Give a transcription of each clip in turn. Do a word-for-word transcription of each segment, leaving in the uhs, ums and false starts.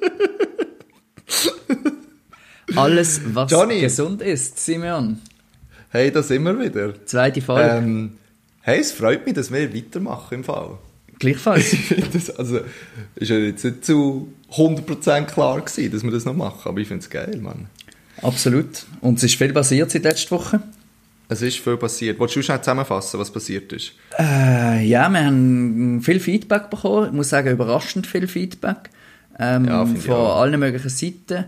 Alles, was Johnny. gesund ist, Simeon. Hey, da sind wir wieder. Zweite Folge. Ähm, hey, es freut mich, dass wir weitermachen im Fall. Gleichfalls. das, also, ist ja jetzt nicht zu hundert Prozent klar gewesen, dass wir das noch machen, aber ich finde es geil, Mann. Absolut. Und es ist viel passiert seit letzter Woche. Es ist viel passiert. Wolltest du schnell zusammenfassen, was passiert ist? Äh, ja, wir haben viel Feedback bekommen. Ich muss sagen, überraschend viel Feedback. Ähm, Ja, von allen möglichen Seiten.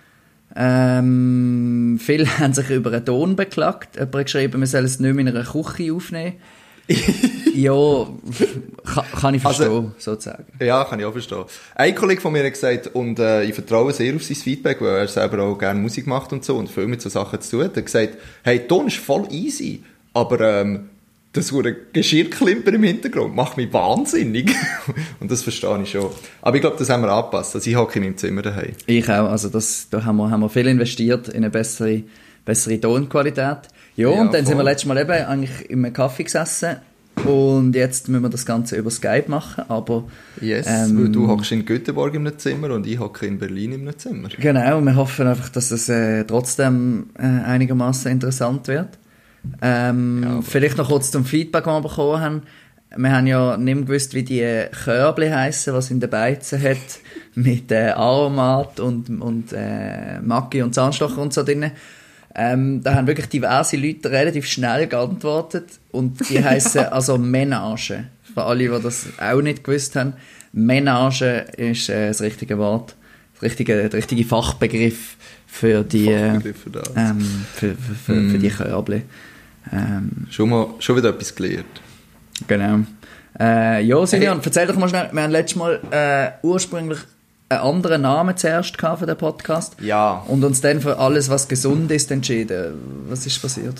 Ähm, viele haben sich über einen Ton beklagt. Jemand hat geschrieben, wir sollen es nicht mehr in einer Küche aufnehmen. Ja, kann, kann ich verstehen, also, sozusagen. Ja, kann ich auch verstehen. Ein Kollege von mir hat gesagt, und äh, ich vertraue sehr auf sein Feedback, weil er selber auch gerne Musik macht und so und viel mit so Sachen zu tun hat. Er hat gesagt, hey, Ton ist voll easy, aber ähm, das wurde Geschirrklimper im Hintergrund macht mich wahnsinnig. Und das verstehe ich schon. Aber ich glaube, das haben wir angepasst. Also ich hocke in meinem Zimmer daheim. Ich auch. Also das, da haben wir, haben wir viel investiert in eine bessere, bessere Tonqualität. Ja, ja, und dann voll. Sind wir letztes Mal eben eigentlich im Kaffee gesessen und jetzt müssen wir das Ganze über Skype machen, aber... Yes, ähm, weil du hockst in Göteborg in einem Zimmer und ich hocke in Berlin in einem Zimmer. Genau, wir hoffen einfach, dass es äh, trotzdem äh, einigermaßen interessant wird. Ähm, ja, vielleicht noch kurz zum Feedback, das wir bekommen haben. Wir haben ja nicht mehr gewusst, wie die Körbli heissen, was in den Beizen hat, mit äh, Aromat und, und äh, Maggi und Zahnstocher und so drin. Ähm, da haben wirklich diverse Leute relativ schnell geantwortet und die heissen also Ménage. Für alle, die das auch nicht gewusst haben. Ménage ist äh, das richtige Wort, das richtige, der richtige Fachbegriff für die, Fachbegriff für, das. Ähm, für, für, für, mm. für die Körbli. Ähm, schon, mal, schon wieder etwas gelernt. Genau. Äh, ja, Simeon, hey. Erzähl doch mal schnell, wir haben letztes Mal äh, ursprünglich einen anderen Namen zuerst gehabt für den Podcast. Ja. Und uns dann für alles, was gesund ist, entschieden. Was ist passiert?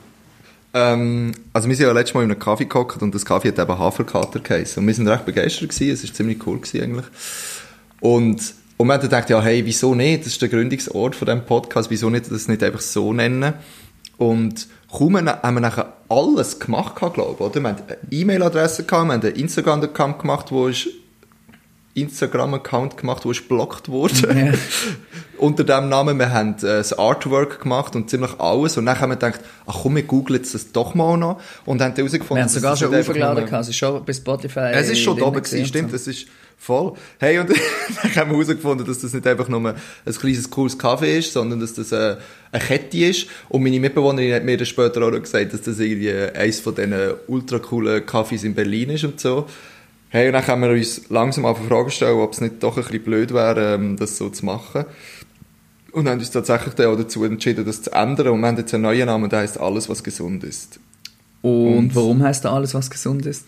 Ähm, also wir sind ja letztes Mal in einem Kaffee gehockt und das Kaffee hat eben Haferkater geheißen. Und wir sind recht begeistert gewesen, es war ziemlich cool gewesen eigentlich. Und, und wir haben dann gedacht, ja hey, wieso nicht? Das ist der Gründungsort von diesem Podcast, wieso nicht das nicht einfach so nennen? Und kaum haben wir nachher alles gemacht, glaube ich, oder? Wir haben eine E-Mail-Adresse gehabt, wir haben einen Instagram-Account gemacht, wo ist Instagram-Account gemacht, wo ist blockt wurde. Ja. Unter diesem Namen, wir haben äh, das Artwork gemacht und ziemlich alles. Und dann haben wir gedacht, ach komm, wir googeln jetzt das doch mal noch. Und haben herausgefunden, wir haben sogar schon aufgeladen, es ist schon bei Spotify. Es ist schon da oben gewesen, stimmt, es ist voll. Hey, und dann haben wir herausgefunden, dass das nicht einfach nur ein kleines, cooles Kaffee ist, sondern dass das äh, eine Kette ist. Und meine Mitbewohnerin hat mir dann später auch noch gesagt, dass das irgendwie eines von diesen ultra coolen Kaffees in Berlin ist und so. Hey, und dann können wir uns langsam auf die Frage stellen, ob es nicht doch ein bisschen blöd wäre, das so zu machen. Und haben uns tatsächlich dann auch dazu entschieden, das zu ändern. Und wir haben jetzt einen neuen Namen, der heisst «Alles, was gesund ist». Und, und warum heisst der «Alles, was gesund ist»?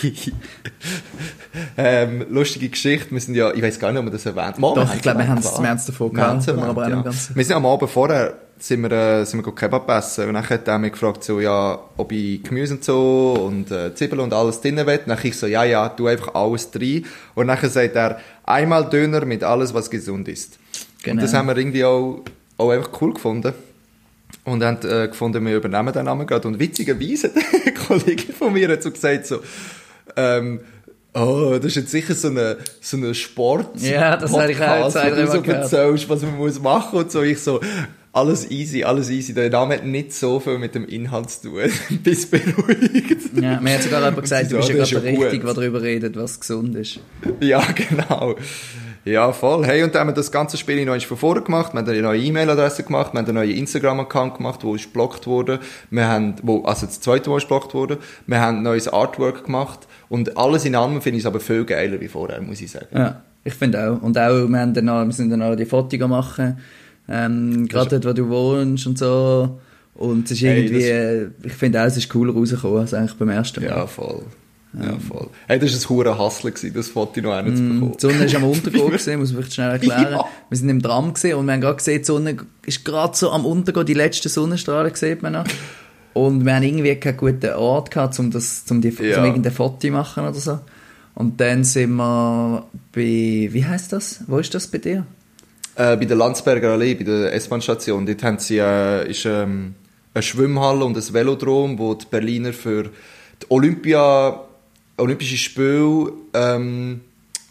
ähm, lustige Geschichte, wir sind ja, ich weiss gar nicht, ob wir das erwähnt haben. Doch, ich glaube, wir haben es davon gehabt. Wir, aber ja. wir sind am Abend vorher, sind wir, äh, sind wir Kebab essen. Und dann hat er mich gefragt, so, ja, ob ich Gemüse und so und äh, Zwiebeln und alles drin will. Und dann ich so, ja, ja, tu einfach alles rein. Und dann sagt er, einmal Döner mit alles, was gesund ist. Genau. Und das haben wir irgendwie auch, auch einfach cool gefunden. Und haben äh, gefunden, wir übernehmen den Namen gerade. Und witzigerweise, eine Kollegin von mir hat so gesagt, so, ähm, oh, das ist jetzt sicher so eine, so eine Sport- ja, das habe ich auch wo du so erzählst, was man muss machen und so. Ich so, alles easy, alles easy. Der Name hat nicht so viel mit dem Inhalt zu tun. Bis beruhigt. Ja, mir hat sogar jemand gesagt, du bist ja gerade der Richtige, der darüber redet, was gesund ist. Ja, genau. Ja, voll. Hey, und dann haben wir das ganze Spiel noch von vorne gemacht. Wir haben eine neue E-Mail-Adresse gemacht. Wir haben einen neuen Instagram-Account gemacht, wo ist geblockt wurde. Wir haben, wo, also das zweite Mal ist geblockt wurde. Wir haben ein neues Artwork gemacht. Und alles in allem finde ich es aber viel geiler wie vorher, muss ich sagen. Ja, ich finde auch. Und auch, wir, haben dann noch, wir sind dann auch die Fotos machen. Ähm, gerade dort, wo du wohnst und so. Und es ist irgendwie, hey, ich finde auch, es ist cooler rausgekommen als eigentlich beim ersten Mal. Ja, voll. Ja, voll. Hey, das war ein verdammter Hassel, das Foto noch einen zu bekommen. Die Sonne war am Untergehen, gewesen, muss ich vielleicht schnell erklären. Ja. Wir sind im Tram gewesen und wir haben gerade gesehen, die Sonne ist gerade so am Untergehen, die letzten Sonnenstrahlen sieht man noch. Und wir haben irgendwie keinen guten Ort gehabt, um, das, um, die, ja. um irgendein Foto zu machen oder so. Und dann sind wir bei, wie heisst das? Wo ist das bei dir? Äh, bei der Landsberger Allee, bei der S-Bahn-Station. Dort haben sie, äh, ist ähm, eine Schwimmhalle und ein Velodrom, wo die Berliner für die Olympia, Olympische Spiele ähm,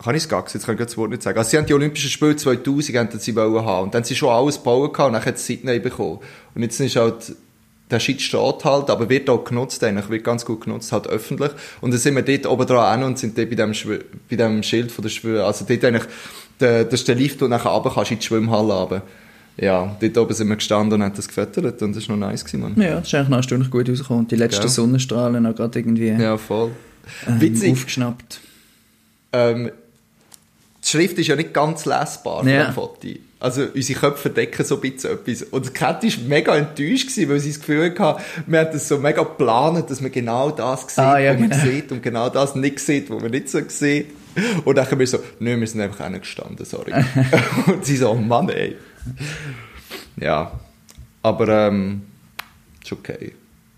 kann ich es gar jetzt kann ich das Wort nicht sagen. Also sie haben die Olympischen Spiele zweitausend haben sie wollen haben. Und dann haben sie schon alles gebaut gehabt und dann hat es Sydney bekommen. Und jetzt ist halt, der Shit steht halt, aber wird auch genutzt eigentlich, wird ganz gut genutzt, halt öffentlich. Und dann sind wir dort oben dran hin und sind dort bei dem, Schw- bei dem Schild von der Schwimmer, also dort eigentlich, der, das ist der Lift, wo du nachher runter kannst in die Schwimmhalle runter. Ja, dort oben sind wir gestanden und haben das gefüttert und das war noch nice gewesen, Mann. Ja, das ist eigentlich noch eine Stunde gut rausgekommen. Die letzten ja. Sonnenstrahlen noch gerade irgendwie ja, voll. Ähm, Witzig. aufgeschnappt. Ähm, die Schrift ist ja nicht ganz lesbar ja. von dem Foto. Also unsere Köpfe verdecken so ein bisschen etwas. Und die Kette war mega enttäuscht gewesen, weil sie das Gefühl hatte, wir haben das so mega geplant, dass man genau das sieht, ah, ja, was man genau. sieht und genau das nicht sieht, was man nicht so sieht. Und dann haben wir so, nö, wir sind einfach auch gestanden, sorry. Und sie so, oh Mann, ey. Ja. Aber, ähm, ist okay.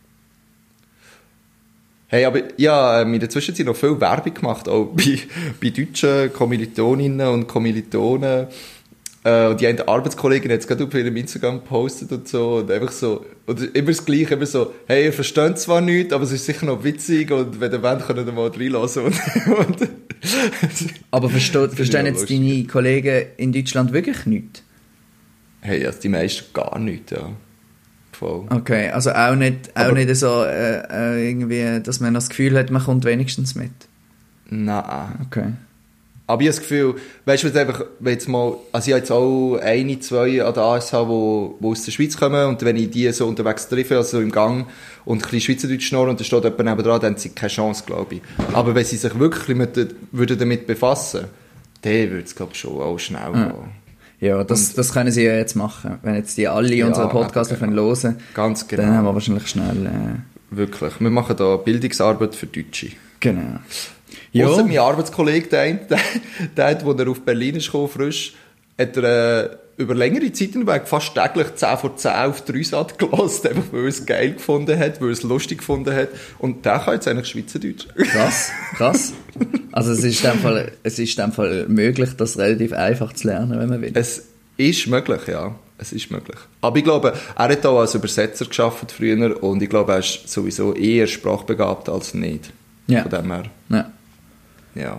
Hey, aber ja, in der Zwischenzeit noch viel Werbung gemacht, auch bei, bei deutschen Kommilitoninnen und Kommilitonen. Äh, und die haben Arbeitskollegen jetzt gerade auf ihrem Instagram gepostet und so. Und einfach so, oder immer das Gleiche, immer so, hey, ihr versteht zwar nichts, aber es ist sicher noch witzig und wenn ihr wollt, könnt ihr mal reinlassen. Und, und aber versteht, verstehen jetzt lustig. Deine Kollegen in Deutschland wirklich nichts? Hey, also die meisten gar nicht, ja. Voll. Okay, also auch nicht, auch aber, nicht so äh, äh, irgendwie, dass man das Gefühl hat, man kommt wenigstens mit? Nein. Okay. Aber ich habe das Gefühl, weißt du, wenn einfach, wenn jetzt mal, also ich habe jetzt auch eine, zwei an der A S H, die, die aus der Schweiz kommen, und wenn ich die so unterwegs treffe, also im Gang, und ein bisschen Schweizerdeutsch schnurren, und da steht jemand nebendran, dann haben sie keine Chance, glaube ich. Aber wenn sie sich wirklich mit, würden damit befassen, dann würde es, glaube ich, schon auch schnell gehen. Ja. Ja, das, das können sie ja jetzt machen. Wenn jetzt die alle ja, unsere Podcasts genau. hören, ganz genau. dann haben wir wahrscheinlich schnell... Äh, wirklich. Wir machen da Bildungsarbeit für Deutsche. Genau. Ja. Ausser mein Arbeitskollege, der, der, der, als er auf Berlin ist gekommen, frisch, hat er äh, über längere Zeit hinweg fast täglich zehn vor zehn auf die Dreisat gelassen, einfach weil er es geil gefunden hat, weil er es lustig gefunden hat. Und der kann jetzt eigentlich Schweizerdeutsch. Krass, krass. Also es ist in dem Fall, es ist in dem Fall möglich, das relativ einfach zu lernen, wenn man will. Es ist möglich, ja. Es ist möglich. Aber ich glaube, er hat auch als Übersetzer gearbeitet früher und ich glaube, er ist sowieso eher sprachbegabt als nicht. Ja. Von dem her. Ja. Ja.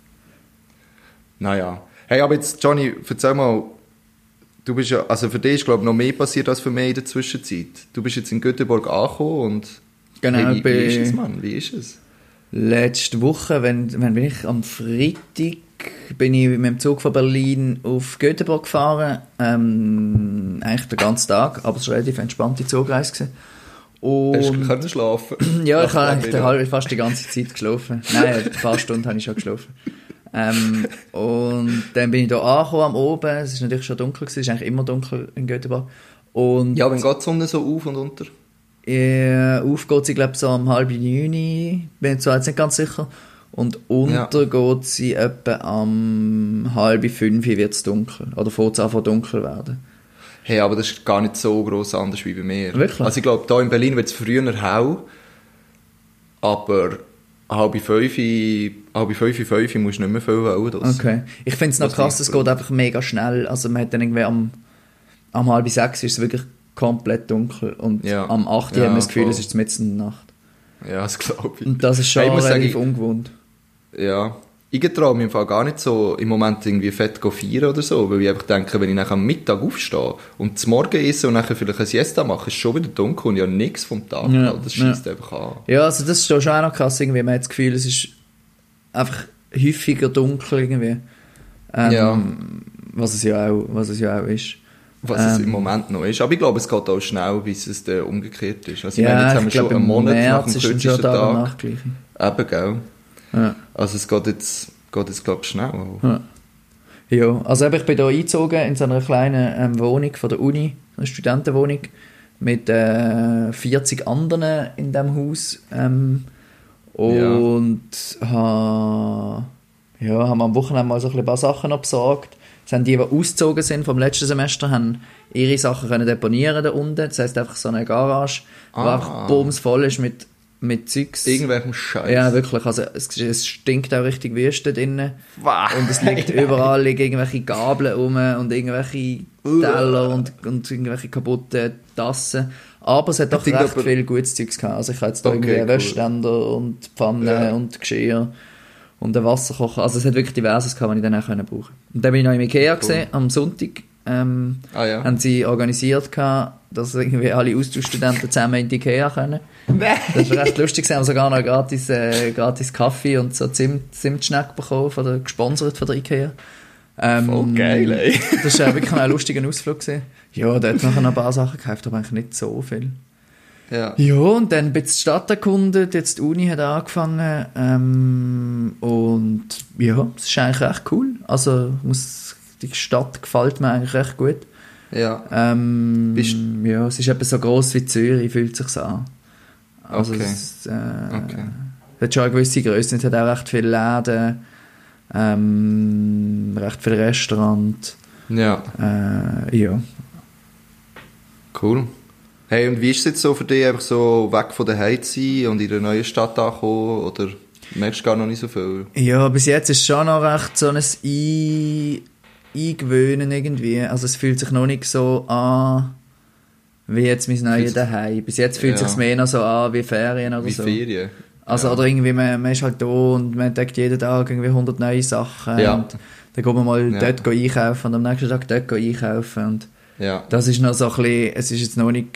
Naja. Hey, aber jetzt, Johnny, erzähl mal, du bist ja, also für dich ist, glaube ich, noch mehr passiert als für mich in der Zwischenzeit. Du bist jetzt in Göteborg angekommen und genau, hey, wie, wie ist bei- es, Mann? Wie ist es? Letzte Woche, wenn, wenn bin ich am Freitag, bin ich mit dem Zug von Berlin auf Göteborg gefahren. Ähm, eigentlich den ganzen Tag, aber es war eine relativ entspannte Zugreise gewesen. Hast du Und können schlafen? ja, ich Nach habe dem eigentlich Video. halb, fast die ganze Zeit geschlafen. Nein, ein paar Stunden habe ich schon geschlafen. Ähm, und dann bin ich da angekommen am Oben. Es ist natürlich schon dunkel gewesen, es ist eigentlich immer dunkel in Göteborg. Und Ja, wenn geht die Sonne so auf und unter? äh, auf geht sie, glaube ich, so um halb neun. Bin zwar jetzt nicht ganz sicher. Und unter Ja. geht sie etwa am halb fünf wird es dunkel. Oder fängt es an von dunkel werden. Hey, aber das ist gar nicht so gross anders wie bei mir. Wirklich? Also ich glaube, hier in Berlin wird es früher hell, aber halb fünf, halb fünf, fünf musst du nicht mehr viel wollen. Das. Okay. Ich finde es noch Das krass, ist es geht einfach mega schnell. Also man hat dann irgendwie am, am halb sechs ist es wirklich komplett dunkel. Und Ja. am acht Ja, haben wir das Gefühl, voll. es ist mitten in der Nacht. Ja, das glaube ich. Und das ist schon Hey, ich muss relativ sagen, ungewohnt. Ja. Ich traue mich im Fall gar nicht so im Moment irgendwie fett go feiern oder so, weil ich einfach denke, wenn ich nachher am Mittag aufstehe und zum Morgen esse und nachher vielleicht ein Siesta mache, ist es schon wieder dunkel und ja nichts vom Tag. Ja, Das ja. schießt einfach an. Ja, also das ist schon auch noch krass irgendwie. Man hat das Gefühl, es ist einfach häufiger dunkel irgendwie. Ähm, Ja. Was es ja auch, was es ja auch ist. Was es Ähm. im Moment noch ist. Aber ich glaube, es geht auch schnell, bis es dann umgekehrt ist. Also ich Ja, meine, jetzt haben wir ich glaube, schon einen im Monat nach März dem ist dann schon kürzesten Tag und Tag. Nacht gleich. Eben, gell? Ja. Also es geht jetzt, geht jetzt glaube ich, schnell. auch. Ja. Ja, also eben, ich bin hier eingezogen in so einer kleinen ähm, Wohnung von der Uni, eine Studentenwohnung, mit äh, vierzig anderen in diesem Haus. Ähm, und ha, ja, haben am Wochenende mal so ein paar Sachen noch besorgt. Das haben die, die ausgezogen sind vom letzten Semester, haben ihre Sachen können deponieren da unten. Das heisst einfach so eine Garage, die Ah. einfach bumsvoll ist mit, mit Zeugs. Irgendwelchem Scheiß. Ja, wirklich. Also es, es stinkt auch richtig Wüste drinnen. Wow. Und es liegt überall liegen irgendwelche Gabeln rum und irgendwelche Teller und, und irgendwelche kaputte Tassen. Aber es hat doch Ich denke, recht aber- viel gutes Zeugs gehabt. Also ich habe jetzt da Okay, irgendwie cool. Wäschständer und Pfannen Ja. und Geschirr und ein Wasserkocher. Also es hat wirklich diverses gehabt, was ich dann auch brauchen konnte. Und dann bin ich noch im Ikea cool. gesehen, am Sonntag. Ähm, ah, ja. Haben sie organisiert gehabt, dass irgendwie alle Austauschstudenten zusammen in die Ikea können. Nee. Das war recht lustig. Sie haben sogar noch gratis, äh, gratis Kaffee und so Zimt, Zimtschneck bekommen, von der, gesponsert von der Ikea. Ähm, Voll geil, ey. Das war wirklich ein lustiger Ausflug gewesen. Ja, da hat nachher noch ein paar Sachen gekauft, aber eigentlich nicht so viel. Ja. Ja, und dann ein bisschen die Stadt erkundet, jetzt die Uni hat angefangen, ähm, und ja, es ist eigentlich recht cool. Also, muss, die Stadt gefällt mir eigentlich recht gut. Ja. Ähm, Bist ja, es ist etwa so gross wie Zürich, fühlt sich an. Also, okay. es äh, okay. hat schon eine gewisse Größe, es hat auch recht viele Läden, ähm, recht viele Restaurants. Ja. Äh, ja. Cool. Hey, und wie ist es jetzt so für dich, einfach so weg von daheim zu sein und in einer neuen Stadt ankommen, oder merkst du gar noch nicht so viel? Ja, bis jetzt ist es schon noch recht so ein Ein- Eingewöhnen irgendwie. Also es fühlt sich noch nicht so an, wie jetzt mein neues daheim. Bis jetzt fühlt es ja. sich mehr noch so an wie Ferien oder wie so. Wie Ferien. Also, ja. oder irgendwie, man, man ist halt da und man entdeckt jeden Tag irgendwie hundert neue Sachen. Ja. Und dann geht man mal ja. dort einkaufen und am nächsten Tag dort einkaufen. Und ja. das ist noch so ein bisschen, es ist jetzt noch nicht,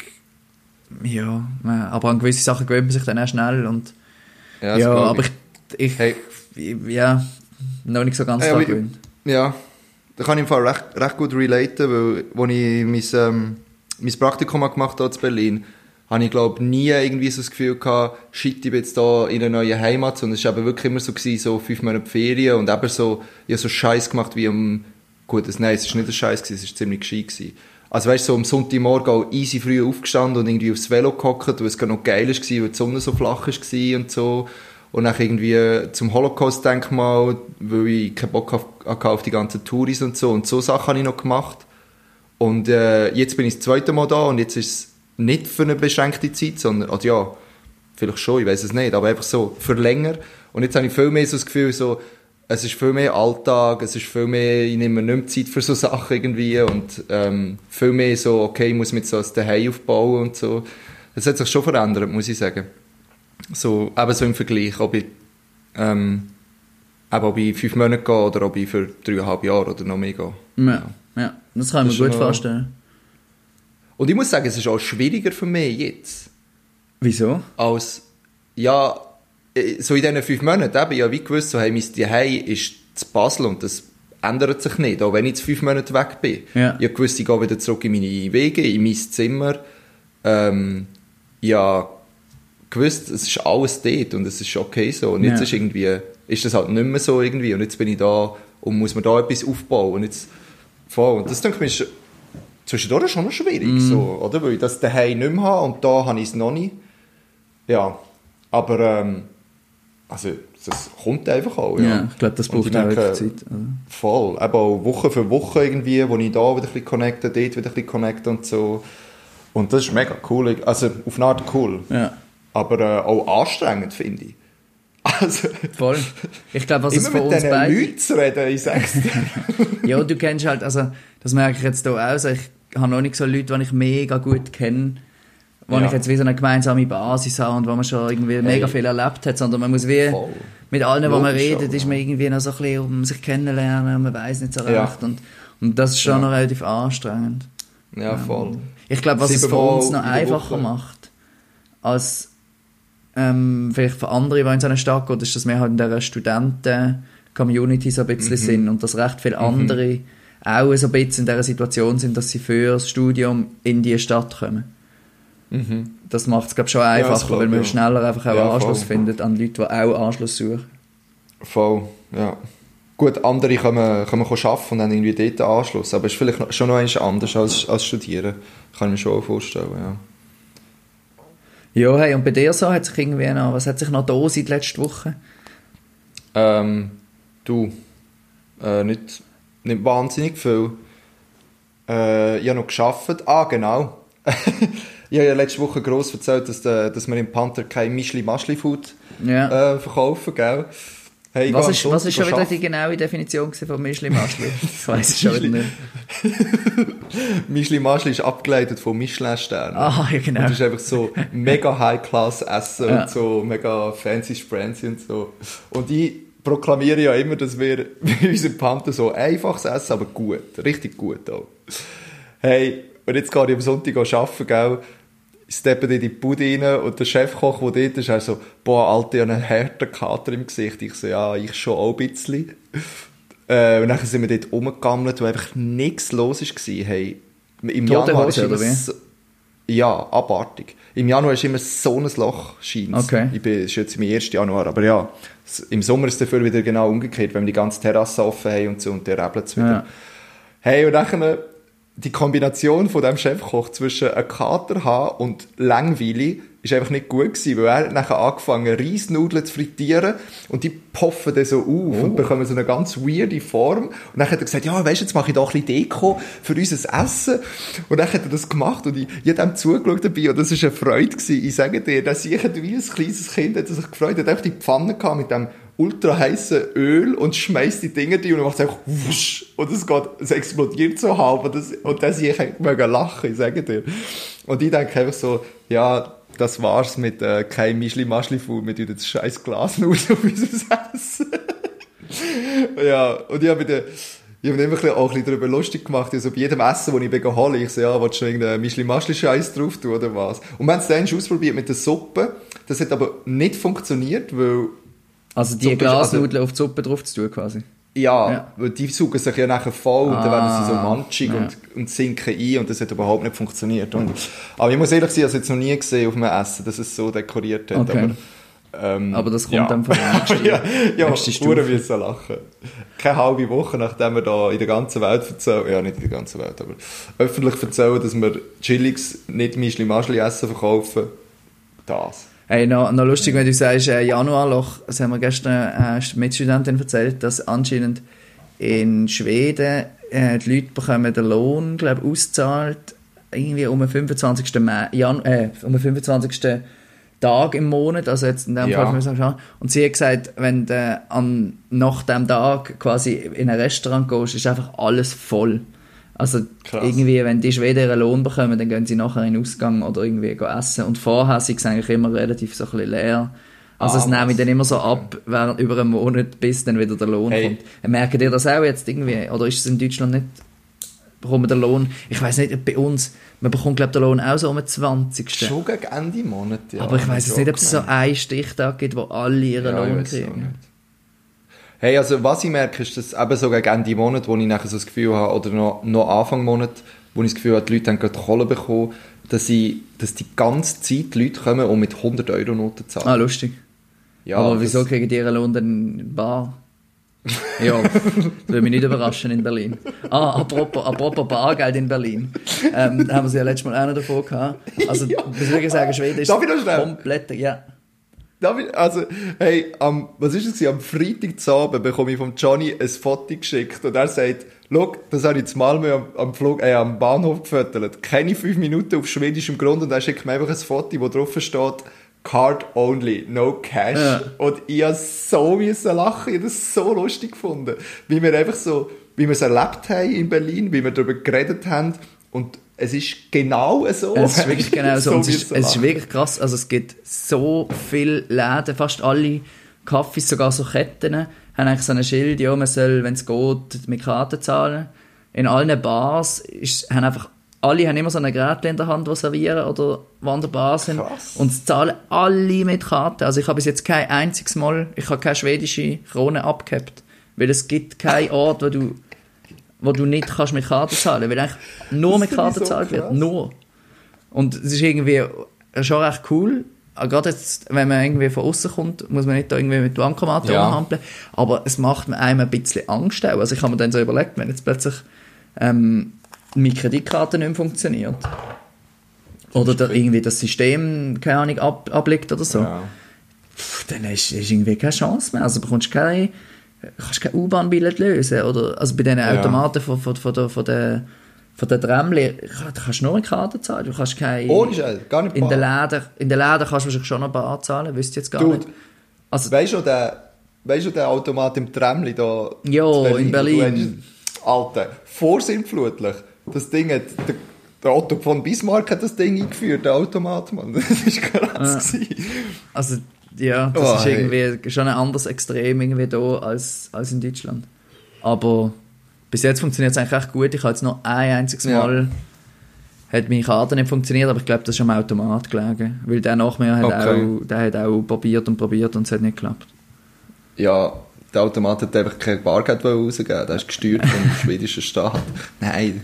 ja, aber an gewisse Sachen gewöhnt man sich dann auch schnell. Und, ja, ja aber ich, ich hey. ja, noch nicht so ganz hey, dran gewöhnt. Ja, da kann ich im Fall recht, recht gut relaten, weil, als ich mein, ähm, mein Praktikum gemacht habe in Berlin, habe ich, glaube nie irgendwie so das Gefühl gehabt, shit, ich bin jetzt da in einer neuen Heimat, sondern es war eben wirklich immer so gewesen, so fünf Monate Ferien und eben so, ich habe so Scheiß gemacht wie am, gut, das, nein, es war nicht ein Scheiß gewesen, es war ziemlich gescheit gewesen. Also weißt du, so am Sonntagmorgen auch easy früh aufgestanden und irgendwie aufs Velo gehockt, weil es gerade noch geil war, weil die Sonne so flach war und so. Und dann irgendwie zum Holocaust-Denkmal, weil ich keinen Bock hatte auf die ganzen Touris und so. Und so Sachen habe ich noch gemacht. Und äh, jetzt bin ich das zweite Mal da und jetzt ist es nicht für eine beschränkte Zeit, sondern, also ja, vielleicht schon, ich weiß es nicht, aber einfach so für länger. Und jetzt habe ich viel mehr so das Gefühl, so, es ist viel mehr Alltag, es ist viel mehr, ich nehme nicht mehr Zeit für so Sachen irgendwie und ähm, viel mehr so, okay, ich muss mit so ein Zuhause aufbauen und so. Es hat sich schon verändert, muss ich sagen. So, eben so im Vergleich, ob ich, ähm, eben ob ich fünf Monate gehe oder ob ich für dreieinhalb Jahre oder noch mehr gehe. Ja, ja. Das kann ich mir gut noch vorstellen. Und ich muss sagen, es ist auch schwieriger für mich jetzt. Wieso? Als, ja, so in diesen fünf Monaten, eben, ich habe wie gewusst, so, hey, mein Zuhause ist zu Basel und das ändert sich nicht, auch wenn ich jetzt fünf Monate weg bin. Ja. Ich habe gewusst, ich gehe wieder zurück in meine Wege, in mein Zimmer. Ähm, ich habe gewusst, es ist alles dort und es ist okay so. Und jetzt ja. ist irgendwie, ist das halt nicht mehr so irgendwie und jetzt bin ich da und muss mir da etwas aufbauen. Und jetzt, voll, und das denke ich mir, zwischendurch schon noch schwierig, mm. so, oder? Weil ich das daheim nicht mehr habe und da habe ich es noch nicht. Ja, aber ähm, also, das kommt einfach auch. Ja, ja ich glaube, das braucht auch denke, Zeit. Also. Voll, eben auch Woche für Woche irgendwie, wo ich da wieder ein bisschen connecte, dort wieder ein bisschen connecte und so. Und das ist mega cool, also auf eine Art cool. Ja. Aber äh, auch anstrengend, finde ich. Also, voll. Ich glaube, was es von uns beiden... Immer mit diesen Leuten zu reden, ich sag's dir. Ja, du kennst halt, also, das merke ich jetzt hier auch, also ich habe noch nicht so Leute, die ich mega gut kenne, wo ja. ich jetzt wie so eine gemeinsame Basis habe und wo man schon irgendwie hey. mega viel erlebt hat, sondern man muss wie voll. Mit allen, wo man redet, ist man irgendwie noch so ein bisschen, um sich kennenlernen und man weiss nicht so recht. Ja. Und, und das ist schon ja. noch relativ anstrengend. Ja, voll. Ich glaube, was Sieben es für uns noch einfacher Woche. macht, als ähm, vielleicht für andere, die in so einer Stadt gehen, ist, dass wir halt in dieser Studenten-Community so ein bisschen mhm. sind und dass recht viele andere mhm. auch so ein bisschen in dieser Situation sind, dass sie für das Studium in diese Stadt kommen. Mhm. Das macht es, glaube ich, schon einfacher, ja, weil man ja. schneller einfach auch ja, Anschluss voll. findet an Leute, die auch Anschluss suchen. Voll, ja. Gut, andere können, können arbeiten und dann irgendwie dort Anschluss, aber es ist vielleicht schon noch einmal anders als, als Studieren. Kann ich mir schon vorstellen, ja. Ja, hey, und bei dir so, hat sich irgendwie noch, was hat sich noch da seit letzter Woche? Ähm, du, äh, nicht, nicht wahnsinnig viel. Äh, ich habe noch gearbeitet. Ah, genau. Ich habe ja letzte Woche gross erzählt, dass, de, dass wir im Panther kein Mischli-Maschli-Food ja. äh, verkaufen, gell? Hey, was ist, was ist schon wieder die genaue Definition von Mischli-Maschli? Das weiss ich schon wieder nicht. Mischli-Maschli ist abgeleitet von Michelin-Sternen. Ah, ja, genau. Und das ist einfach so mega High-Class-Essen ja. und so mega fancy-sprancy und so. Und ich proklamiere ja immer, dass wir bei unserem Pante so einfaches essen, aber gut. Richtig gut auch. Hey, und jetzt gehe ich am Sonntag arbeiten, gell? Steppen in die Bude rein und der Chefkoch, der dort ist, er so, boah, Alter, ich habe einen harten Kater im Gesicht. Ich so, ja, ich schon auch ein bisschen. Äh, und dann sind wir dort rumgegammelt, wo einfach nichts los war. Hey, im Tote Januar Hose, ist immer oder wie? so, ja, abartig. Im Januar ist immer so ein Loch, scheint's. Okay. Ich bin, es ist jetzt mein erster Januar, aber ja, im Sommer ist es dafür wieder genau umgekehrt, wenn wir die ganze Terrasse offen haben und so, und der rebelt es wieder. Ja. Hey, und dann die Kombination von dem Chefkoch zwischen einem Kater haben und langweilig ist einfach nicht gut gewesen, weil er hat nachher angefangen, Reisnudeln zu frittieren und die poffen dann so auf oh. und bekommen so eine ganz weirde Form. Und dann hat er gesagt, ja, weisst du, jetzt mache ich da ein bisschen Deko für unser Essen. Und dann hat er das gemacht und ich, ich habe ihm zugeschaut dabei und das war eine Freude gewesen. Ich sage dir, dass ich wie ein kleines Kind hat er sich gefreut, er hat einfach die Pfanne gehabt mit dem ultra heiße Öl und schmeißt die Dinger rein und macht es einfach wusch und es geht, es explodiert so halb und das, und das ich mega lachen, ich sage dir. Und ich denke einfach so, ja, das war's mit äh, kein Mischli-Maschli-Food, mit das scheiß Glasnudeln auf unser Essen. Ja, und ich habe mir ich habe mich auch ein bisschen darüber lustig gemacht, also bei jedem Essen, das ich bin hole, ich so, ja, willst du noch irgendeinen Mischli-Maschli-Scheiß drauf tun oder was? Und wir haben es dann schon ausprobiert mit der Suppe, das hat aber nicht funktioniert, weil also die Glasnudeln also, auf die Suppe drauf zu tun quasi? Ja, ja. Weil die saugen sich ja nachher voll ah, und dann werden sie so manchig ja. und, und sinken ein und das hat überhaupt nicht funktioniert. Und, aber ich muss ehrlich sagen, ich habe es jetzt noch nie gesehen auf einem Essen, dass es so dekoriert hat. Okay. Aber, ähm, aber das kommt ja. dann von der nächsten Ja, ja Stufe. müssen lachen. Keine halbe Woche, nachdem wir da in der ganzen Welt erzählen, ja nicht in der ganzen Welt, aber öffentlich erzählen, dass wir Chillix nicht Mischli-Maschli-Essen verkaufen, das. Hey, noch, noch lustig, wenn du sagst, äh, Januarloch, das haben wir gestern äh, Mitstudentin erzählt, dass anscheinend in Schweden äh, die Leute bekommen den Lohn, glaube ich, ausgezahlt, irgendwie um den fünfundzwanzigsten Mai, Jan- äh, um den fünfundzwanzigsten Tag im Monat, also jetzt in dem ja. Fall müssen wir schauen. Und sie hat gesagt, wenn du an, nach dem Tag quasi in ein Restaurant gehst, ist einfach alles voll. Also krass. Irgendwie, wenn die Schweden ihren Lohn bekommen, dann gehen sie nachher in den Ausgang oder irgendwie essen. Und vorher sind sie eigentlich immer relativ so ein bisschen leer. Also ah, es nehme ich dann immer so ab, während über einen Monat, bis dann wieder der Lohn hey. kommt. Merken ihr das auch jetzt irgendwie? Oder ist es in Deutschland nicht, bekommen wir den Lohn? Ich weiss nicht, bei uns, man bekommt glaube ich den Lohn auch so um den zwanzigsten Schon gegen Ende Monat, ja. Aber ich weiss jetzt nicht, ob es so einen Stichtag gibt, wo alle ihren ja, Lohn kriegen. Hey, also was ich merke, ist, dass eben so gegen Ende Monat, wo ich nachher so das Gefühl habe, oder noch, noch Anfang Monat, wo ich das Gefühl habe, die Leute haben gerade Kohle bekommen, dass, ich, dass die ganze Zeit die Leute kommen und mit hundert Euro Noten zahlen. Ah, lustig. Ja, aber wieso kriegen die ihren Lohn dann in Bar? Ja, das würde mich nicht überraschen in Berlin. Ah, apropos, apropos Bargeld in Berlin. Ähm, da haben wir es ja letztes Mal auch noch davon gehabt. Also, ja. muss ich sagen, Schweden ist komplett, ja. Also, hey, am, was ist es? Am Freitagabend bekomme ich von Johnny ein Foto geschickt und er sagt, schau, das habe ich jetzt mal am, am, Flug, äh, am Bahnhof gefüttert. Keine fünf Minuten auf schwedischem Grund und er schickt mir einfach ein Foto, wo drauf steht, Card only, no cash. Ja. Und ich musste so müssen lachen, ich habe das so lustig gefunden. Wie wir einfach so, wie wir es erlebt haben in Berlin, wie wir darüber geredet haben und es ist genau so. Es ist wirklich genau so. so es, ist, es ist wirklich krass. Also es gibt so viele Läden, fast alle Cafés, sogar so Ketten, haben eigentlich so ein Schild, ja, man soll, wenn es geht, mit Karten zahlen. In allen Bars ist, haben einfach, alle haben immer so ein Gerät in der Hand, das servieren oder die an der Bar sind. Krass. Und es zahlen alle mit Karten. Also ich habe bis jetzt kein einziges Mal, ich habe keine schwedische Krone abgehabt. Weil es gibt keinen Ort, wo du wo du nicht kannst mit Karten zahlen, weil eigentlich nur mit Karten gezahlt so wird, nur. Und es ist irgendwie schon recht cool, gerade jetzt, wenn man irgendwie von außen kommt, muss man nicht da irgendwie mit Bankomaten ja. rumhampeln, aber es macht mir einem ein bisschen Angst auch. Also ich habe mir dann so überlegt, wenn jetzt plötzlich ähm, meine Kreditkarte nicht mehr funktioniert oder da irgendwie das System, keine Ahnung, ab, ablegt oder so, ja. Pff, dann ist, ist irgendwie keine Chance mehr, also bekommst du keine kannst kein U-Bahn-Billett lösen, oder, also bei diesen ja. Automaten von, von, von der, von der, von der Tramli, da kannst du nur eine Karte zahlen, du kannst keine... Ohne Scheiß, gar nicht in den Läden, in den Läden kannst du wahrscheinlich schon noch Bar zahlen, wüsste ich jetzt gar Dude, nicht. Also, weißt du, der, weißt du, der Automat im Tramli da... Ja, Berlin, in Berlin. Alter, vorsinnflutlich, das Ding hat... Der, der Otto von Bismarck hat das Ding eingeführt, der Automat, Mann. Das war krass. Ja. Also, ja, das Oh, ist hey. irgendwie schon ein anderes Extrem irgendwie da als, als in Deutschland. Aber bis jetzt funktioniert es eigentlich echt gut. Ich habe jetzt noch ein einziges Ja. Mal hat meine Karte nicht funktioniert, aber ich glaube, das ist am Automat gelegen. Weil der nach mir hat, Okay. auch, der hat auch probiert und probiert und es hat nicht geklappt. Ja, der Automat hat einfach kein Bargeld rausgegeben. Der ist gesteuert vom schwedischen Staat. Nein.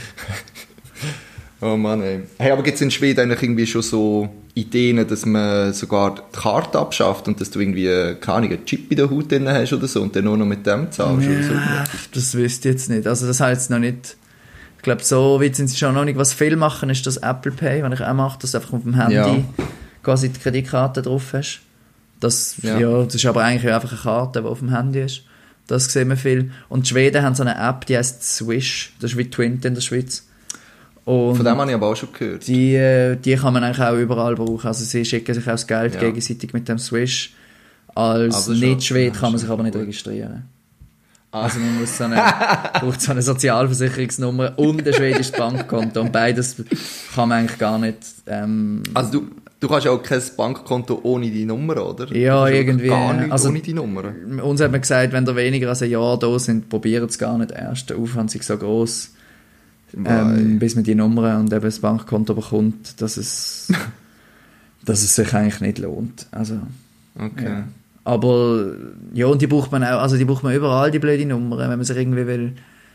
Oh Mann, ey. Hey, aber gibt es in Schweden eigentlich irgendwie schon so Ideen, dass man sogar die Karte abschafft und dass du irgendwie, keine Ahnung, einen Chip in der Haut drin hast oder so und dann nur noch mit dem zahlst oder so? Ja, das wüsste ich jetzt nicht. Also das heißt noch nicht... Ich glaube, so weit sind sie schon noch nicht. Was viel machen, ist das Apple Pay, wenn ich auch mache, dass du einfach auf dem Handy Ja. quasi die Kreditkarte drauf hast. Das, ja. Ja. das ist aber eigentlich einfach eine Karte, die auf dem Handy ist. Das sehen wir viel. Und die Schweden haben so eine App, die heisst Swish. Das ist wie Twint in der Schweiz. Und Von dem habe ich aber auch schon gehört. die, äh, die kann man eigentlich auch überall brauchen. Also sie schicken sich auch das Geld Ja. gegenseitig mit dem Swish. Als Also schon- Nicht-Schwede ja, kann man schon sich aber nicht gut. registrieren. Ah. Also man muss so eine, braucht so eine Sozialversicherungsnummer und ein schwedisches Bankkonto. Und beides kann man eigentlich gar nicht... Ähm, Also du, du kannst ja auch kein Bankkonto ohne die Nummer, oder? Ja, Du kannst irgendwie, Gar nichts also- ohne die Nummer. uns hat man gesagt, wenn da weniger als ein Jahr da sind, probiert es gar nicht erst. Der Aufwand ist so gross, ähm, bis man die Nummer und eben das Bankkonto bekommt, dass es, dass es sich eigentlich nicht lohnt. Also, Okay. ja. Aber ja, und die braucht man auch, also die braucht man überall, die blöde Nummer, wenn man sich irgendwie will,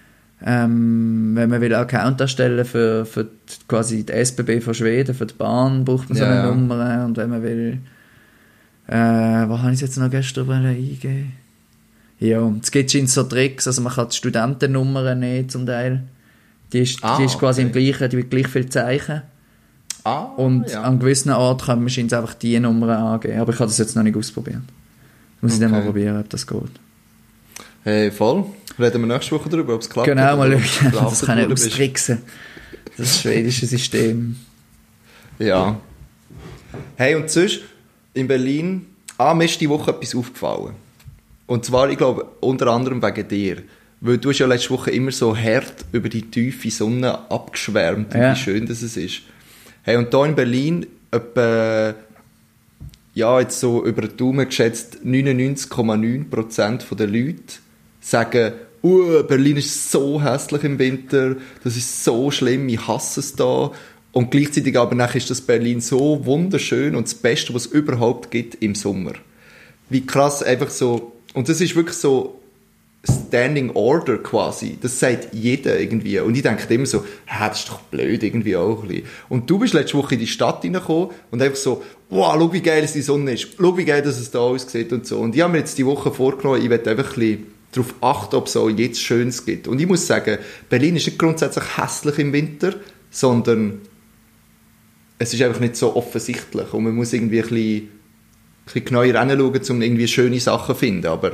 ähm, wenn man will einen Account erstellen für, für die, quasi die S B B von Schweden, für die Bahn braucht man so Ja, eine ja. Nummer, und wenn man will, äh, was habe ich jetzt noch gestern eingegeben? Ja, es gibt schon so Tricks, also man kann die Studentennummern nehmen zum Teil, die ist, Ah, die ist quasi okay. im gleichen, die wird gleich viel Zeichen. Ah, Und ja. an gewissen Orten kann man scheint einfach die Nummer angeben. Aber ich habe das jetzt noch nicht ausprobiert. Muss ich dann mal Okay. probieren, ob das geht. Hey, voll. Reden wir nächste Woche darüber, ob es klappt. Genau, mal oder ob schauen. du Das kann ich verhaftet bist. austricksen. Das schwedische System. Ja. Hey, und sonst, in Berlin, ah, mir ist die Woche etwas aufgefallen. Und zwar, ich glaube, unter anderem wegen dir. Weil du hast ja letzte Woche immer so hart über die tiefe Sonne abgeschwärmt, und Ja. wie schön das es ist. Hey, und hier in Berlin, etwa, ja, jetzt so über den Daumen geschätzt, neunundneunzig Komma neun Prozent der Leute sagen, uh, Berlin ist so hässlich im Winter, das ist so schlimm, ich hasse es da. Und gleichzeitig aber nachher ist das Berlin so wunderschön und das Beste, was es überhaupt gibt im Sommer. Wie krass, einfach so, und das ist wirklich so Standing Order quasi, das sagt jeder irgendwie. Und ich denke immer so, hä, das ist doch blöd irgendwie auch ein bisschen. Und du bist letzte Woche in die Stadt reingekommen und einfach so, wow, schau wie geil es die Sonne ist, schau wie geil dass es da aussieht und so. Und ich habe mir jetzt die Woche vorgenommen, ich werde einfach ein bisschen darauf achten, ob es auch jetzt Schönes gibt. Und ich muss sagen, Berlin ist nicht grundsätzlich hässlich im Winter, sondern es ist einfach nicht so offensichtlich und man muss irgendwie ein bisschen, ein bisschen genauer hinschauen, um irgendwie schöne Sachen zu finden. Aber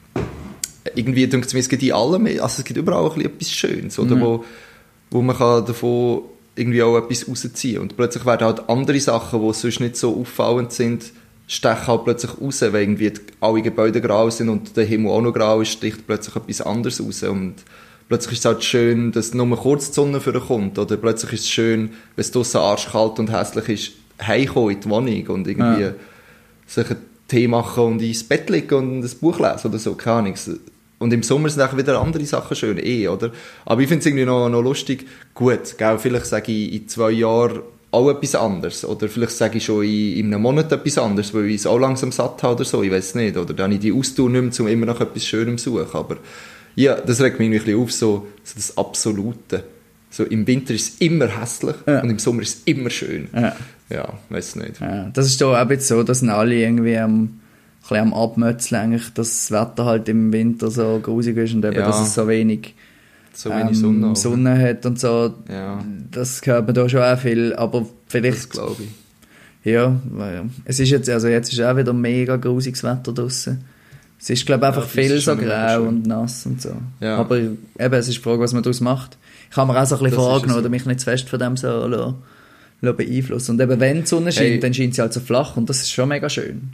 irgendwie denke ich mir, es gibt in allem, also es gibt überall ein bisschen etwas Schönes, oder, Mhm. wo, wo man kann davon irgendwie auch etwas rausziehen kann. Und plötzlich werden halt andere Sachen, die sonst nicht so auffallend sind, stechen halt plötzlich raus, weil irgendwie die- alle Gebäude grau sind und der Himmel auch noch grau ist, sticht plötzlich etwas anderes raus. Und plötzlich ist es halt schön, dass nur kurz die Sonne vorkommt, oder plötzlich ist es schön, wenn es draussen arschkalt und hässlich ist, heimkommen in die Wohnung und irgendwie Ja. sich einen Tee machen und ins Bett liegen und ein Buch lesen oder so, keine Ahnung. Und im Sommer sind auch wieder andere Sachen schön, eh, oder? Aber ich finde es irgendwie noch, noch lustig. Gut, gell, vielleicht sage ich in zwei Jahren auch etwas anderes. Oder vielleicht sage ich schon in, in einem Monat etwas anderes, weil ich es auch langsam satt habe oder so, ich weiß nicht. Oder dann habe ich die Ausdauer nicht mehr, um immer nach etwas Schönem zu suchen. Aber ja, das regt mich irgendwie ein bisschen auf, so, so das Absolute. So, im Winter ist es immer hässlich Ja. und im Sommer ist es immer schön. Ja. Ja, weiß nicht. Ja, das ist doch auch jetzt so, dass sind alle irgendwie am, ein bisschen am Abmötzeln, eigentlich, dass das Wetter halt im Winter so grusig ist und eben, Ja. dass es so wenig, So wenig ähm, Sonne. auch. Sonne hat und so. Ja. Das hört man da schon auch viel, aber Das vielleicht, glaube ich. ja, weil es ist jetzt, also jetzt ist auch wieder mega grusiges Wetter draussen. Es ist, glaube ich, einfach das viel ist so schon mega grau schön. und nass und so. Ja. Aber eben, es ist die Frage, was man daraus macht. Ich habe mir auch so ein bisschen Das ist vorgenommen, es. oder mich nicht zu fest von dem so lassen, lassen beeinflussen. Und eben, wenn die Sonne scheint, Hey. dann scheint sie halt so flach und das ist schon mega schön.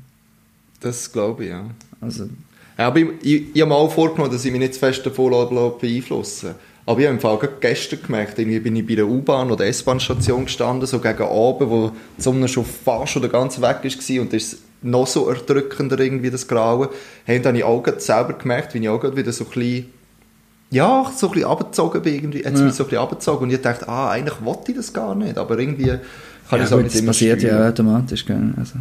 Das glaube ich, ja. Also, Ja, aber ich, ich, ich habe mir auch vorgenommen, dass ich mich nicht zu fest davon lasse beeinflussen. Aber ich habe im Fall gerade gestern gemerkt, irgendwie bin ich bei der U-Bahn oder S-Bahn-Station gestanden, so gegen Abend, wo die Sonne schon fast oder ganz weg war und da ist es noch so erdrückender irgendwie, das Grauen. Hey, und dann habe ich auch selber gemerkt, wie ich auch wieder so ein bisschen, ja, so ein bisschen runtergezogen bin, irgendwie, hat es ja. mich so ein bisschen runtergezogen und ich dachte, ah, eigentlich wollte ich das gar nicht, aber irgendwie kann ja, ich es auch gut, nicht das immer passiert steuern. ja automatisch, gell? Also,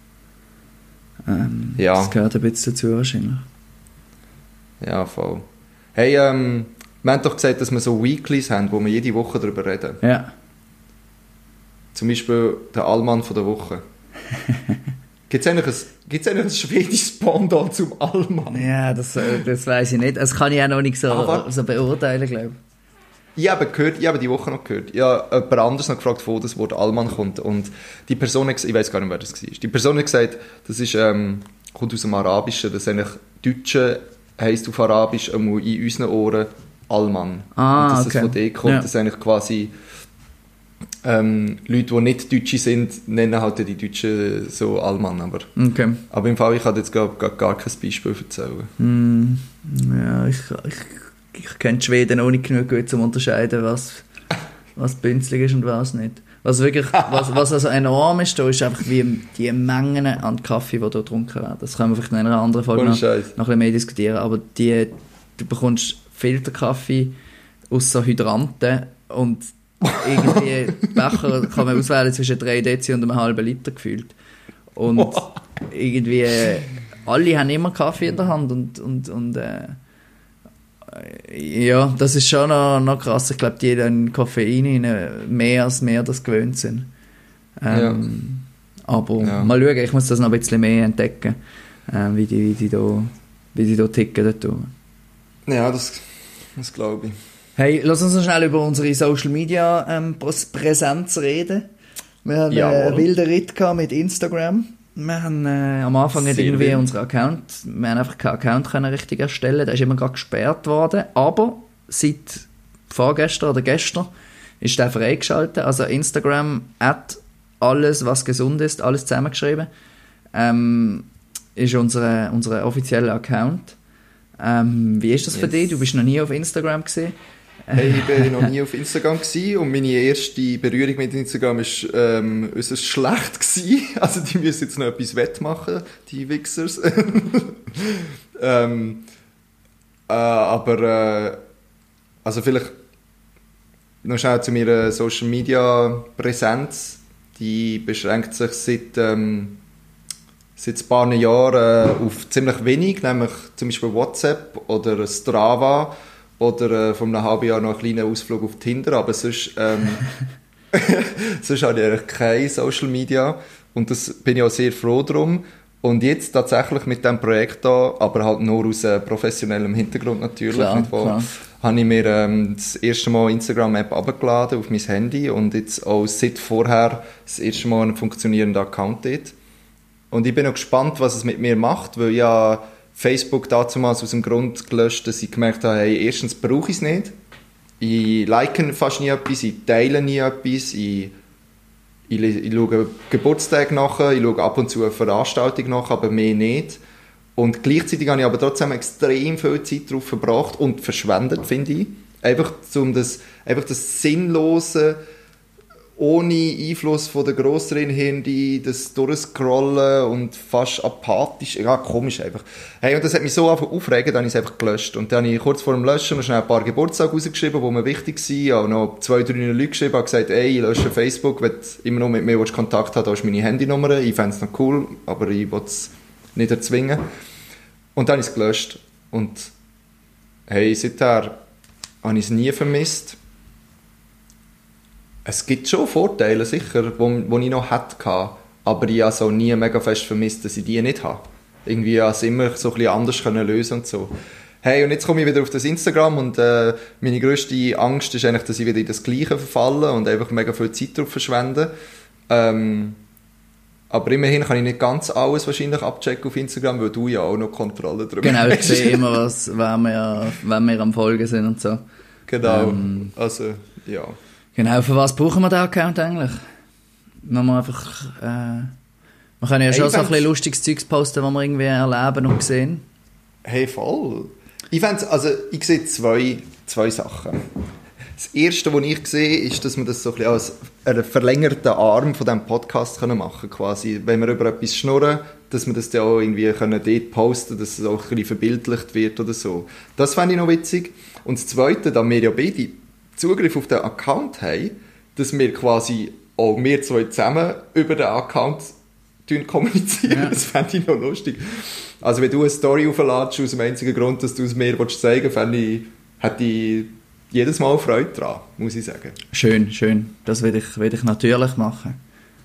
ähm, ja. Das gehört ein bisschen dazu wahrscheinlich. Ja, voll. Hey, ähm, wir haben doch gesagt, dass wir so Weeklies haben, wo wir jede Woche darüber reden. Ja. Zum Beispiel der Allmann von der Woche. Gibt es eigentlich ein, gibt's eigentlich ein schwedisches Pendant zum Allmann? Ja, das, das weiss ich nicht. Das kann ich auch noch nicht so, Aber, so beurteilen, glaube ich. Ich habe, gehört, ich habe die Woche noch gehört. Ich habe jemand anderes noch gefragt, wo das Wort Allmann kommt. Und die Person hat gesagt, ich weiß gar nicht, wer das war. Die Person hat gesagt, das ist, ähm, kommt aus dem Arabischen, das eigentlich Deutsche heisst auf Arabisch in unseren Ohren Allmann. Ah, und dass okay. das von dir kommt, Ja. dass eigentlich quasi ähm, Leute, die nicht Deutsche sind, nennen halt die Deutschen so Allmann. Aber, Okay. aber im Fall, ich kann jetzt gar, gar, gar kein Beispiel erzählen. Mm, ja, ich, ich, ich kenne die Schweden auch nicht genug gut, um zu unterscheiden, was, was bünzlig ist und was nicht. Was wirklich, was, was also enorm ist, da ist einfach wie die Mengen an Kaffee, die da getrunken werden. Das können wir vielleicht in einer anderen Folge noch, noch ein bisschen mehr diskutieren. Aber die, du bekommst Filterkaffee aus so Hydranten und irgendwie Becher kann man auswählen zwischen drei Dezi und einem halben Liter gefühlt. Und irgendwie alle haben immer Kaffee in der Hand und, und, und äh, ja, das ist schon noch, noch krass. Ich glaube, die in Koffein rein mehr als mehr das gewöhnt sind. Ähm, ja. Aber ja. Mal schauen, ich muss das noch ein bisschen mehr entdecken, äh, wie, die, wie, die da, wie die da ticken. Dort. Ja, das, das glaube ich. Hey, lass uns noch schnell über unsere Social Media ähm, Präsenz reden. Wir haben ja, äh, einen wilden Ritt gehabt mit Instagram. Wir haben äh, am Anfang nicht irgendwie wild. unseren Account, wir haben einfach keinen Account können richtig erstellen. Der ist immer gerade gesperrt worden. Aber seit vorgestern oder gestern ist der freigeschaltet. Also Instagram at alles, was gesund ist, alles zusammengeschrieben, ähm, ist unser, unser offizieller Account. Ähm, wie ist das yes. für dich? Du bist noch nie auf Instagram gewesen. Hey, ich war noch nie auf Instagram gewesen und meine erste Berührung mit Instagram war ähm, äußerst schlecht gewesen. Also die müssen jetzt noch etwas wettmachen, die Wichsers. ähm, äh, aber äh, also vielleicht noch schnell zu meiner Social Media Präsenz. Die beschränkt sich seit, ähm, seit ein paar Jahren äh, auf ziemlich wenig, nämlich zum Beispiel WhatsApp oder Strava. Oder äh, vor einem halben Jahr noch einen kleinen Ausflug auf Tinder, aber sonst, ähm, sonst habe ich eigentlich keine Social Media und das bin ich auch sehr froh drum. Und jetzt tatsächlich mit diesem Projekt da, aber halt nur aus äh, professionellem Hintergrund natürlich, klar, nicht wahr? Klar. Habe ich mir ähm, das erste Mal Instagram-App abgeladen auf mein Handy und jetzt auch seit vorher das erste Mal einen funktionierenden Account dort. Und ich bin auch gespannt, was es mit mir macht, weil ja Facebook damals aus dem Grund gelöscht, dass ich gemerkt habe, hey, erstens brauche ich es nicht. Ich like fast nie etwas, ich teile nie etwas, ich, ich, ich schaue Geburtstage nach, ich schaue ab und zu eine Veranstaltung nach, aber mehr nicht. Und gleichzeitig habe ich aber trotzdem extrem viel Zeit darauf verbracht und verschwendet, finde ich. Einfach, um das, einfach das Sinnlose, ohne Einfluss von der Grossrennhirn, das Durchscrollen und fast apathisch, ja, komisch einfach. Hey, und das hat mich so aufgeregt, dann habe ich es einfach gelöscht. Und dann habe ich kurz vor dem Löschen noch schnell ein paar Geburtstage rausgeschrieben, die mir wichtig waren. Ich habe noch zwei, drei Leute geschrieben, habe gesagt, ey, ich lösche Facebook, wenn du immer noch mit mir Kontakt hast, da ist meine Handynummer. Ich fände es noch cool, aber ich will es nicht erzwingen. Und dann habe ich es gelöscht. Und hey, seither habe ich es nie vermisst. Es gibt schon Vorteile, sicher, die ich noch hatte, aber ich habe es auch nie mega fest vermisst, dass ich die nicht habe. Irgendwie habe ich es immer so ein bisschen anders können lösen und so. Hey, und jetzt komme ich wieder auf das Instagram und äh, meine grösste Angst ist eigentlich, dass ich wieder in das Gleiche verfalle und einfach mega viel Zeit darauf verschwende. Ähm, aber immerhin kann ich nicht ganz alles wahrscheinlich abchecken auf Instagram, weil du ja auch noch Kontrolle darüber genau, hast. Genau, ich sehe immer, was, wenn, wir, wenn wir am Folgen sind und so. Genau, ähm, also, ja. Genau, für was brauchen wir den Account eigentlich? Wenn wir einfach, äh, wir können ja hey, schon so ein bisschen lustiges Zeugs posten, was wir irgendwie erleben und sehen. Hey, voll. Ich fände, also, ich sehe zwei, zwei Sachen. Das erste, was ich sehe, ist, dass man das so ein bisschen als einen verlängerten Arm von diesem Podcast können machen quasi. Wenn wir über etwas schnurren, dass wir das dann auch irgendwie können dort posten, dass es auch ein bisschen verbildlicht wird oder so. Das fände ich noch witzig. Und das Zweite, da wir ja beide Zugriff auf den Account haben, dass wir quasi auch wir zwei zusammen über den Account kommunizieren. Ja. Das fände ich noch lustig. Also wenn du eine Story aufladest, aus dem einzigen Grund, dass du es mir zeigen willst, fände ich, hätte ich jedes Mal Freude daran, muss ich sagen. Schön, schön. Das werde ich, werde ich natürlich machen.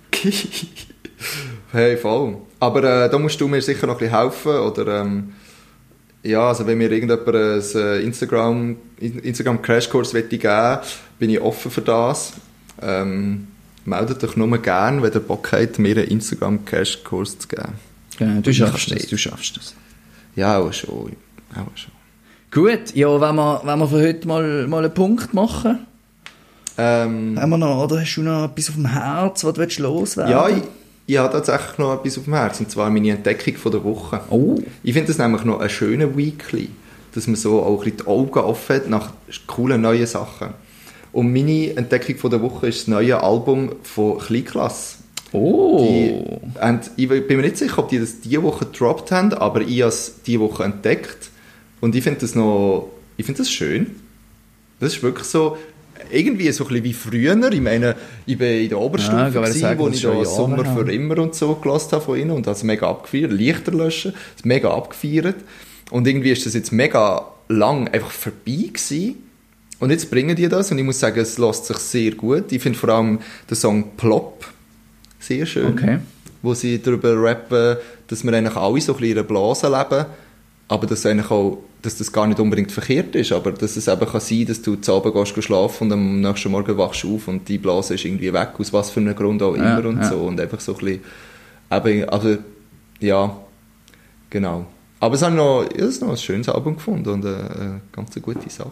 Hey, voll. Aber äh, da musst du mir sicher noch ein bisschen helfen. Oder, ähm, ja, also wenn mir irgendjemand einen Instagram, Instagram-Crashkurs geben will, bin ich offen für das. Ähm, meldet euch nur gerne, wenn ihr Bock habt, mir einen Instagram-Crashkurs zu geben. Genau, du schaffst das, du schaffst das. Ja, auch schon. Auch schon. Gut, ja, wenn wir, wenn wir für heute mal, mal einen Punkt machen. Ähm, Haben wir noch, oder hast du noch etwas auf dem Herz, was du loswerden willst? Ja, ich, ich habe tatsächlich noch etwas auf dem Herz, und zwar meine Entdeckung von der Woche. Oh. Ich finde das nämlich noch einen schönen Weekly, dass man so auch ein bisschen die Augen offen hat nach coolen neuen Sachen. Und meine Entdeckung von der Woche ist das neue Album von Kleinklasse. Oh. Die, und ich bin mir nicht sicher, ob die das diese Woche gedroppt haben, aber ich habe es diese Woche entdeckt. Und ich finde das noch, ich finde das schön. Das ist wirklich so, irgendwie so ein bisschen wie früher. Ich meine, ich war in der Oberstufe, ja, gewesen, sagen, wo ich da Sommer haben. für immer und so gelassen habe von ihnen und habe es mega abgefeiert. Lichter löschen, es mega abgefeiert. Und irgendwie ist das jetzt mega lang einfach vorbei gewesen. Und jetzt bringen die das und ich muss sagen, es lässt sich sehr gut. Ich finde vor allem den Song Plop sehr schön, okay. Wo sie darüber rappen, dass wir eigentlich alle so ein bisschen in einer Blase leben, aber dass, eigentlich auch, dass das gar nicht unbedingt verkehrt ist, aber dass es eben kann sein, dass du zu Abend gehst schlafen und am nächsten Morgen wachst du auf und die Blase ist irgendwie weg, aus was für einem Grund auch immer ja, und ja. so. Und einfach so ein bisschen, eben, also, ja, genau. Aber es hat noch, ja, es noch ein schönes Album gefunden und eine, eine ganz gute Sache.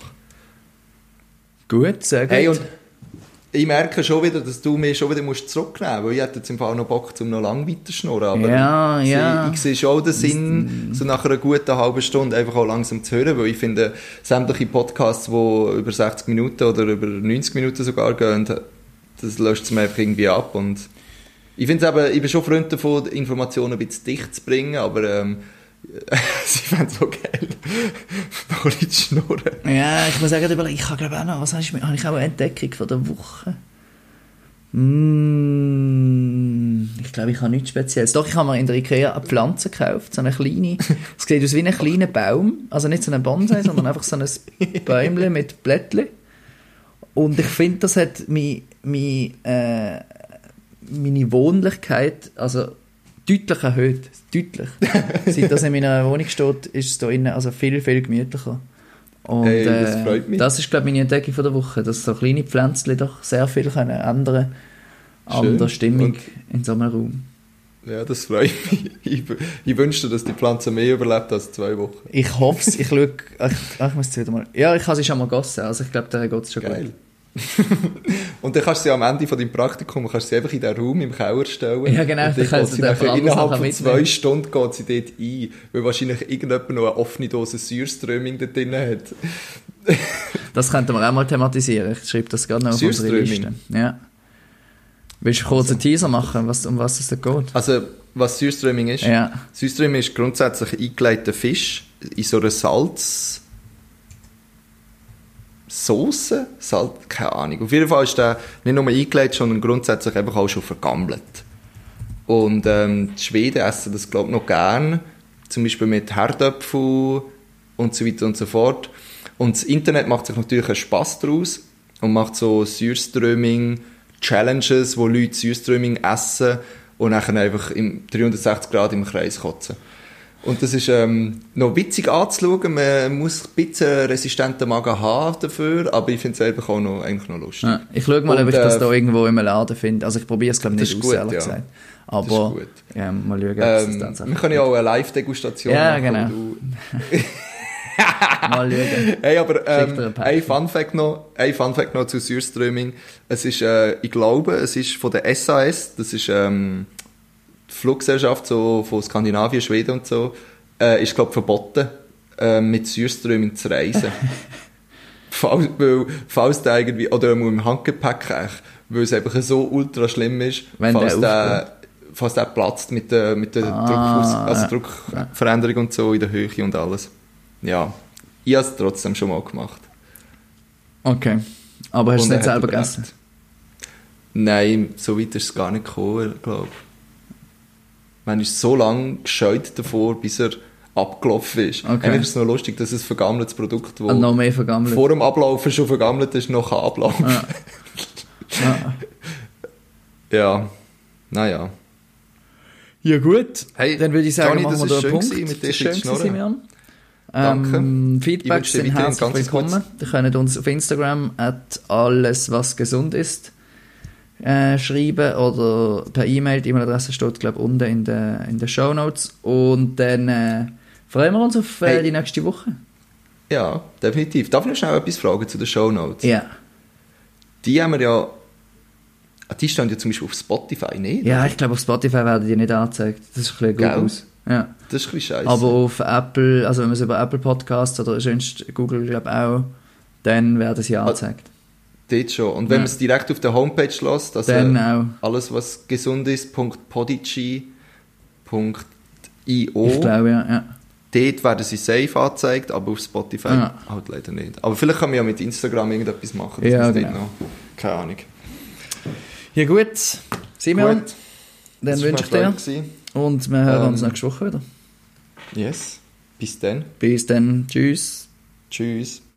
Gut, sehr gut. Hey, und ich merke schon wieder, dass du mich schon wieder musst zurücknehmen musst, weil ich hätte jetzt im Fall noch Bock, um noch lange weiter zu schnurren. Aber ja, ich, ja. ich sehe schon den Sinn, so nach einer guten halben Stunde einfach auch langsam zu hören, weil ich finde, sämtliche Podcasts, die über sechzig Minuten oder über neunzig Minuten sogar gehen, das löscht es mir einfach irgendwie ab. Und ich finde es eben, ich bin schon Freund davon, Informationen ein bisschen dicht zu bringen, aber ähm, sie fanden es so geil, noch ein bisschen zu schnurren. Ja, ich muss sagen, ich habe glaube auch noch, was habe ich, habe ich auch eine Entdeckung von der Woche? Mm, ich glaube, ich habe nichts Spezielles. Doch, ich habe mir in der Ikea eine Pflanze gekauft, so eine kleine, es sieht aus wie ein kleiner Baum, also nicht so ein Bonsai, sondern einfach so ein Bäumchen mit Blättchen. Und ich finde, das hat meine, meine, äh, meine Wohnlichkeit, also deutlich erhöht. Deutlich. Seit das in meiner Wohnung steht, ist es da innen also viel, viel gemütlicher. Und, hey, das freut mich. Äh, das ist, glaube ich, meine Entdeckung von der Woche, dass so kleine Pflänzchen doch sehr viel können ändern an der Stimmung und in so einem Raum. Ja, das freut mich. Ich, ich wünschte, dass die Pflanze mehr überlebt als zwei Wochen. Ich hoffe es. Ich schaue... Ach, ich muss es wieder mal... Ja, ich habe sie schon mal gegessen. Also ich glaube, der geht es schon Geil. Gut. Und dann kannst du sie am Ende von deinem Praktikum kannst du sie einfach in den Raum im Keller stellen. Ja, genau. Und dann kann sie nachher innerhalb von zwei Stunden geht sie dort ein, weil wahrscheinlich irgendjemand noch eine offene Dose Säureströming da drin hat. Das könnten wir auch mal thematisieren. Ich schreibe das gerade noch auf unsere Liste. Ja. Willst du kurz einen Teaser machen, was, um was es da geht? Also, was Säureströming ist? Ja. Säureströming ist grundsätzlich eingelegter Fisch in so einer Salz... Sauce? Salz? Keine Ahnung. Auf jeden Fall ist der nicht nur eingelegt, sondern grundsätzlich einfach auch schon vergammelt. Und ähm, die Schweden essen das, glaube ich, noch gern. Zum Beispiel mit Herdöpfel und so weiter und so fort. Und das Internet macht sich natürlich einen Spass daraus und macht so Säureströming-Challenges, wo Leute Säureströming essen und dann einfach im dreihundertsechzig Grad im Kreis kotzen. Und das ist ähm, noch witzig anzuschauen. Man muss ein bisschen resistenten Magen haben dafür, aber ich finde es einfach auch noch, eigentlich noch lustig. Ja, ich schaue mal, und, ob ich äh, das da irgendwo im Laden finde. Also ich probiere es, glaube ich, nicht aus, ehrlich ja. gesagt. Aber gut. Ja, mal schauen, ob ähm, das dann wir können ja auch eine Live-Degustation ja, machen. Genau. Du mal schauen. Hey, aber ähm, ein Fun Fact noch, ein Fun Fact noch zu Säureströming. Es ist, äh, ich glaube, es ist von der S A S, das ist ähm, die Fluggesellschaft so von Skandinavien, Schweden und so, äh, ist, glaube ich, verboten, äh, mit Säureströming zu reisen. falls, weil, falls der irgendwie, oder im Handgepäck eigentlich, weil es einfach so ultra schlimm ist, Wenn falls der der, falls der platzt mit der, mit der Ah, Druck, also ja. Druckveränderung und so in der Höhe und alles. Ja. Ich habe es trotzdem schon mal gemacht. Okay. Aber hast du es Und er nicht hat selber überlebt. gegessen? Nein, so weit ist es gar nicht gekommen, glaube ich. Man ist so lange gescheut davor, bis er abgelaufen ist. Okay. Eigentlich ist es noch lustig, dass es ein vergammeltes Produkt, das Und noch mehr vergammelt. vor dem Ablaufen schon vergammelt ist, noch kann ablaufen. Ja. Ja. Ja, naja. Ja gut, Hey, dann würde ich sagen, Johnny, machen das wir ist da einen schön Punkt. gewesen, mit dir Das ist schön zu gewesen, schnurren. Simeon. Danke. Ähm, Ich Feedbacks wünsche dir sind weiterhin herzlich ganz willkommen. Ihr könnt uns auf Instagram at alles, was gesund ist, äh, schreiben oder per E-Mail. Die E-Mail-Adresse steht, glaube ich, unten in den in den Shownotes. Und dann äh, freuen wir uns auf äh, Hey. die nächste Woche. Ja, definitiv. Darf ich noch schnell etwas fragen zu den Shownotes? Ja. Die haben wir ja... Ah, die stehen ja zum Beispiel auf Spotify, nicht? Ja, ich glaube, auf Spotify werden die nicht angezeigt. Das ist ein bisschen Gell? gut aus. Ja. Das ist ein bisschen scheiße. Aber auf Apple, also wenn man es über Apple Podcasts oder sonst Google, glaube ich, auch, dann werden sie angezeigt. Dort schon. Und wenn Ja. man es direkt auf der Homepage lässt, also Dann auch. alles, was gesund ist, .podigy punkt io, Ich glaube, ja. ja. dort werden sie safe angezeigt, aber auf Spotify Ja. halt leider nicht. Aber vielleicht kann man ja mit Instagram irgendetwas machen. Das Ja, ist dort genau. noch. Keine Ahnung. Ja gut, Simeon, Gut. dann Das wünsche ich war dir eine Freude gewesen. und wir hören uns Ähm, nächste Woche wieder. Yes. Bis dann. Bis dann, tschüss. Tschüss.